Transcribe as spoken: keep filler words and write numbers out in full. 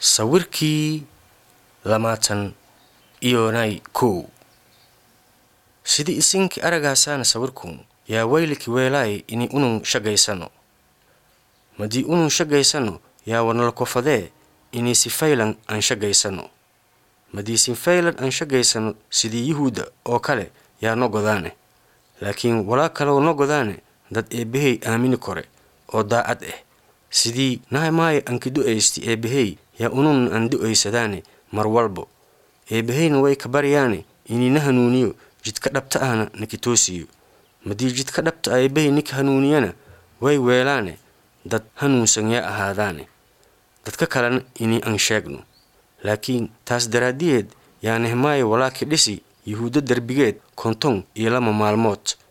sawirkii lamaatan iyonay kow. Sidii isinki aragaasana sawirkun yaa wayliki weelaay ini unun shagaysano. Madii unun shagaysano yaa wanala kofadee ini sifaylan aan shagaysano. Madii sifaylan aan shagaysano sidii Yuhuuda oo kale yaa no godaane. Laakiin walaa kaloo no godaane dad eebbahey aamini kore oo daacad eh. Sidii Nehemaya aan kidu'aysti eebbahey yaa unun aan du'aysadaane mar walbo. Eebbaheyna way ka baryaane inii na hanuuniyo jidka dhabta ahna nikitoosiyo. Madii jidka dhabta eebbahey nika hanuuniyana way weelaane dad hanuunsan yaa ahaadaane. Dadka kalena inii aan sheegno. Laakiin taas daraadiyeed yaa Nehemaya walaa ki dhisi Yuhuuda derbigeed konton iyo lama maalmood.